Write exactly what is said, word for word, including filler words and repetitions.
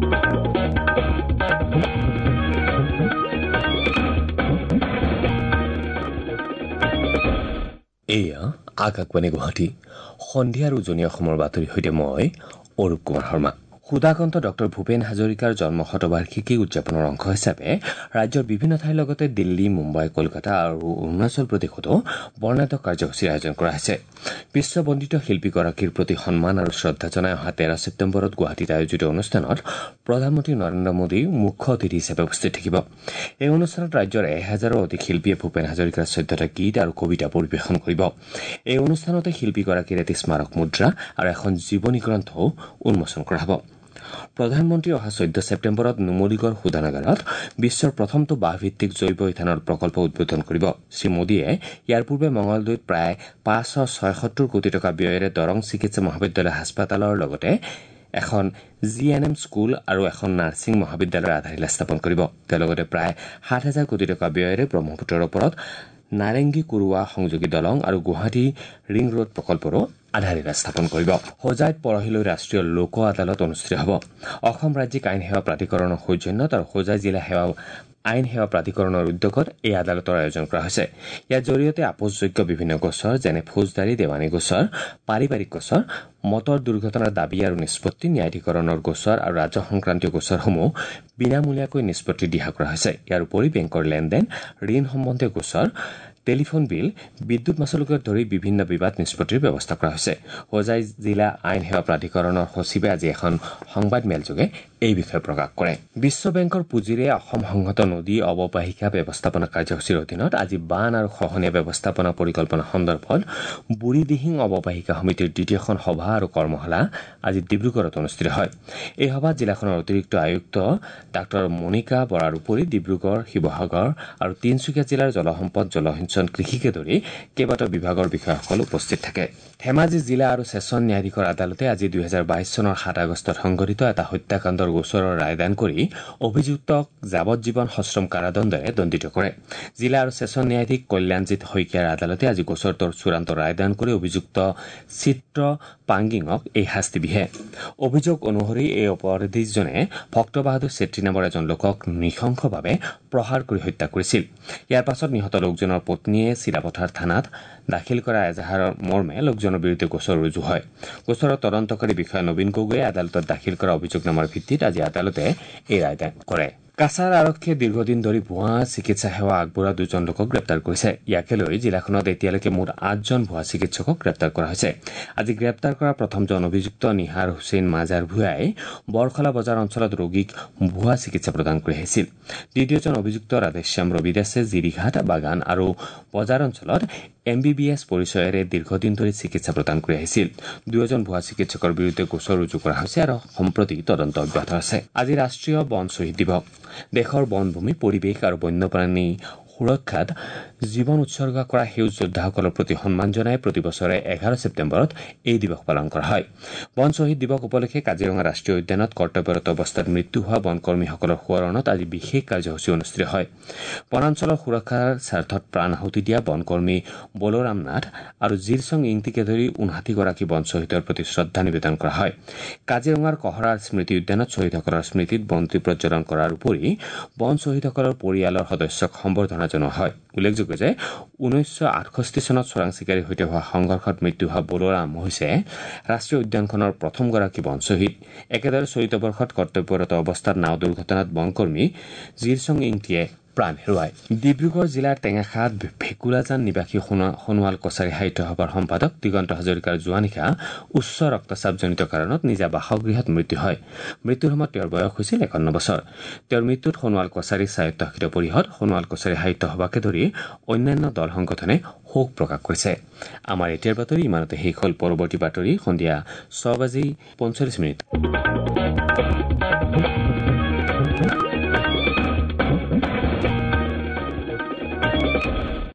এয়া আকাশবাণী গুৱাহাটী সন্ধিয়াৰ উজনি অসমৰ বাতৰি সৈতে মই অৰূপ কুমাৰ শৰ্মা। সুধাকন্ত ডক্টৰ ভূপেন হাজৰিকাৰ জন্ম শতবাৰ্ষিকী উদযাপনৰ অংশ হিচাপে ৰাজ্যৰ বিভিন্ন ঠাইৰ লগতে দিল্লী, মুম্বাই, কলকাতা আৰু অৰুণাচল প্ৰদেশতো বৰ্ণাঢ্য কাৰ্যসূচীৰ আয়োজন কৰা হৈছে। বিশ্ববন্দিত শিল্পীগৰাকীৰ প্ৰতি সন্মান আৰু শ্ৰদ্ধা জনাই অহা তেৰ ছেপ্টেম্বৰত গুৱাহাটীত আয়োজিত অনুষ্ঠানত প্ৰধানমন্ত্ৰী নৰেন্দ্ৰ মোদী মুখ্য অতিথি হিচাপে উপস্থিত থাকিব। এই অনুষ্ঠানত ৰাজ্যৰ এহেজাৰো অধিক শিল্পীয়ে ভূপেন হাজৰিকাৰ চৈধ্যটা গীত আৰু কবিতা পৰিৱেশন কৰিব। এই অনুষ্ঠানতে শিল্পীগৰাকীৰ এটি স্মাৰক মুদ্ৰা আৰু এখন জীৱনী গ্ৰন্থও উন্মোচন কৰা হ'ব। প্ৰধানমন্ত্ৰী অহা চৈধ্য ছেপ্টেম্বৰত নুমলীগড় শোধনাগাৰত বিশ্বৰ প্ৰথমটো বাঁহভিত্তিক জৈৱ ইথানল প্ৰকল্প উদ্বোধন কৰিব। শ্ৰীমোদীয়ে ইয়াৰ পূৰ্বে মঙলদৈত প্ৰায় পাঁচশ ছয়সত্তৰ কোটি টকা ব্যয়েৰে দৰং চিকিৎসা মহাবিদ্যালয় হাস্পতালৰ লগতে এখন জি এন এম স্কুল আৰু এখন নাৰ্ছিং মহাবিদ্যালয়ৰ আধাৰশিলা স্থাপন কৰিব। তেওঁ লগতে প্ৰায় সাত হাজাৰ কোটি টকা ব্যয়েৰে ব্ৰহ্মপুত্ৰৰ ওপৰত নাৰেংগী কুৰুৱা সংযোগী দলং আৰু গুৱাহাটী ৰিং ৰোড প্ৰকল্পৰো আধাৰশিলা স্থাপন কৰিব। হোজাইত পৰহিলৈ ৰাষ্ট্ৰীয় লোক আদালত অনুষ্ঠিত হ'ব। অসম ৰাজ্যিক আইন সেৱা প্ৰাধিকৰণৰ সৌজন্যত আৰু হোজাই জিলা সেৱা আইন সেৱা প্ৰাধিকৰণৰ উদ্যোগত এই আদালতৰ আয়োজন কৰা হৈছে। ইয়াৰ জৰিয়তে আপোচযোগ্য বিভিন্ন গোচৰ যেনে ফৌজদাৰী, দেৱানী গোচৰ, পাৰিবাৰিক গোচৰ, মটৰ দুৰ্ঘটনাৰ দাবী আৰু নিষ্পত্তি, ন্যায়াধিকৰণৰ গোচৰ আৰু ৰাজহ সংক্ৰান্তীয় গোচৰসমূহ বিনামূলীয়াকৈ নিষ্পত্তি দিহা কৰা হৈছে। ইয়াৰ উপৰি বেংকৰ লেনদেন, ঋণ সম্বন্ধীয় গোচৰ, টেলিফোন বিল, বিদ্যুৎ মাচুলকে ধৰি বিভিন্ন বিবাদ নিষ্পত্তিৰ ব্যৱস্থা কৰা হৈছে। হোজাই জিলা আইন সেৱা প্ৰাধিকৰণৰ সচিবে আজি এখন সংবাদ মেলযোগে এই বিষয়ে প্ৰকাশ কৰে। বিশ্ব বেংকৰ পুঁজিৰে অসম সংহত নদী অৱবাহিকা ব্যৱস্থাপনা কাৰ্যসূচীৰ অধীনত আজি বান আৰু খহনীয়া ব্যৱস্থাপনা পৰিকল্পনা সন্দৰ্ভত বুঢ়ীদিহিং অৱবাহিকা সমিতিৰ দ্বিতীয়খন সভা আৰু কৰ্মশালা আজি ডিব্ৰুগড়ত অনুষ্ঠিত হয়। এই সভাত জিলাখনৰ অতিৰিক্ত আয়ুক্ত ডাঃ মণিকা বৰাৰ উপৰি ডিব্ৰুগড়, শিৱসাগৰ আৰু তিনিচুকীয়া জিলাৰ জলসম্পদ, জলসিঞ্চন, কৃষিকে ধৰি কেইবাটাও বিভাগৰ বিষয়াসকল উপস্থিত থাকে। ধেমাজি জিলা আৰু ছেছন ন্যায়াধীশৰ আদালতে আজি দুহেজাৰ বাইশ চনৰ সাত আগষ্টত সংঘটিত এটা হত্যাকাণ্ডৰ গোচৰৰ ৰায়দান কৰি অভিযুক্তক যাৱজ্জীৱন সশ্ৰম কাৰাদণ্ডেৰে দণ্ডিত কৰে। জিলা আৰু ছেছন ন্যায়াধীশ কল্যাণজিৎ শইকীয়াৰ আদালতে আজি গোচৰটোৰ চূড়ান্ত ৰায়দান কৰি অভিযুক্ত চিত্ৰ পাংগিঙক এই শাস্তি বিহে। অভিযোগ অনুসৰি এই অপৰাধীজনে ভক্ত বাহাদুৰ চেত্ৰী নামৰ এজন লোকক নৃশংসভাৱে প্ৰহাৰ কৰি হত্যা কৰিছিল। ইয়াৰ পাছত নিহত লোকজনৰ পত্নীয়ে চিলাপথাৰ থানাত দাখিল কৰা এজাহাৰৰ মৰ্মে লোকজনৰ বিৰুদ্ধে গোচৰ ৰুজু হয়। গোচৰৰ তদন্তকাৰী বিষয়া নবীন গগৈয়ে আদালতত দাখিল কৰা অভিযোগনামাৰ ভিত্তিত আজি আদালতে এই ৰায়দান কৰে। কাছাৰ আৰক্ষীয়ে দীৰ্ঘদিন ধৰি ভুৱা চিকিৎসা সেৱা আগবঢ়োৱা দুজন লোকক গ্ৰেপ্তাৰ কৰিছে। ইয়াকে লৈ জিলাখনত এতিয়ালৈকে মুঠ আঠজন ভুৱা চিকিৎসকক গ্ৰেপ্তাৰ কৰা হৈছে। আজি গ্ৰেপ্তাৰ কৰা প্ৰথমজন অভিযুক্ত নিহাৰ হুছেইন মাজাৰ ভূঞাই বৰখলা বজাৰ অঞ্চলত ৰোগীক ভুৱা চিকিৎসা প্ৰদান কৰি আহিছিল। দ্বিতীয়জন অভিযুক্ত ৰাধেশ্যাম ৰবি দাসে জিৰিঘাট, বাগান আৰু বজাৰ অঞ্চলত এম বি বি এছ পৰিচয়েৰে দীৰ্ঘদিন ধৰি চিকিৎসা প্ৰদান কৰি আহিছিল। দুয়োজন ভুৱা চিকিৎসকৰ বিৰুদ্ধে গোচৰ ৰুজু কৰা হৈছে আৰু সম্প্ৰতি তদন্ত অব্যাহত আছে। আজি ৰাষ্ট্ৰীয় বন শ্বহীদ দিৱস। দেশৰ বনভূমি, পৰিৱেশ আৰু বন্যপ্ৰাণী সুৰক্ষাত জীৱন উৎসৰ্গা কৰা সেউজ যোদ্ধাসকলৰ প্ৰতি সন্মান জনাই প্ৰতি বছৰে এঘাৰ ছেপ্টেম্বৰত এই দিৱস পালন কৰা হয়। বন শ্বহীদ দিৱস উপলক্ষে কাজিৰঙা ৰাষ্ট্ৰীয় উদ্যানত কৰ্তব্যৰত অৱস্থাত মৃত্যু হোৱা বনকৰ্মীসকলৰ সোঁৱৰণত আজি বিশেষ কাৰ্যসূচী অনুষ্ঠিত হয়। বনাঞ্চলৰ সুৰক্ষাৰ স্বাৰ্থত প্ৰাণ আহুতি দিয়া বনকৰ্মী বলোৰাম নাথ আৰু জিৰচং ইংতিকে ধৰি ঊনষাঠিগৰাকী বন শ্বহীদৰ প্ৰতি শ্ৰদ্ধা নিবেদন কৰা হয়। কাজিৰঙাৰ কহৰাৰ স্মৃতি উদ্যানত শ্বহীদসকলৰ স্মৃতিত বন্তি প্ৰজ্বলন কৰাৰ উপৰি বন শ্বহীদসকলৰ পৰিয়ালৰ সদস্যক সম্বৰ্ধনা জনোৱা হয়। উল্লেখযোগ্য যে ঊনৈছশ আঠষষ্ঠি চনত চোৰাং চিকাৰীৰ সৈতে হোৱা সংঘৰ্ষত মৃত্যু হোৱা বলোৰাম হৈছে ৰাষ্ট্ৰীয় উদ্যানখনৰ প্ৰথমগৰাকী বন শ্বহীদ। একেদৰে চলিত বৰ্ষত কৰ্তব্যৰত অৱস্থাত নাও দুৰ্ঘটনাত বনকৰ্মী জিৰচং ইংতিয়ে প্ৰাণ হেৰুৱায়। ডিব্ৰুগড় জিলাৰ টেঙাখাত ভেকুৰাজান নিবাসী সোণোৱাল কছাৰী সাহিত্য সভাৰ সম্পাদক দিগন্ত হাজৰিকাৰ যোৱা নিশা উচ্চ ৰক্তচাপজনিত কাৰণত নিজা বাসগৃহত মৃত্যু হয়। মৃত্যুৰ সময়ত তেওঁৰ বয়স হৈছিল একাৱন্ন বছৰ। তেওঁৰ মৃত্যুত সোণোৱাল কছাৰী স্বায়ত্তশাসিত পৰিষদ, সোণোৱাল কছাৰী সাহিত্য সভাকে ধৰি অন্যান্য দল সংগঠনে শোক প্ৰকাশ কৰিছে। আমাৰ এতিয়াৰ বাতৰি ইমানতে শেষ হ'ল। পৰৱৰ্তী বাতৰি সন্ধিয়া ছয় বাজি পঞ্চল্লিছ মিনিট।